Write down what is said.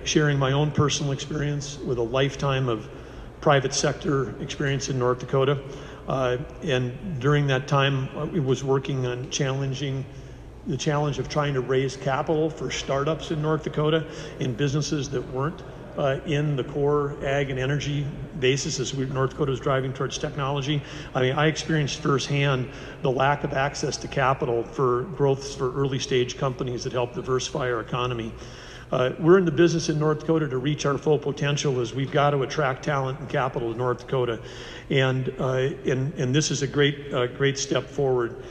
sharing my own personal experience with a lifetime of private sector experience in North Dakota. And during that time, I was working on the challenge of trying to raise capital for startups in North Dakota in businesses that weren't in the core ag and energy basis as North Dakota was driving towards technology. I mean, I experienced firsthand the lack of access to capital for growth for early stage companies that help diversify our economy. We're in the business in North Dakota to reach our full potential as we've got to attract talent and capital to North Dakota. And this is a great step forward.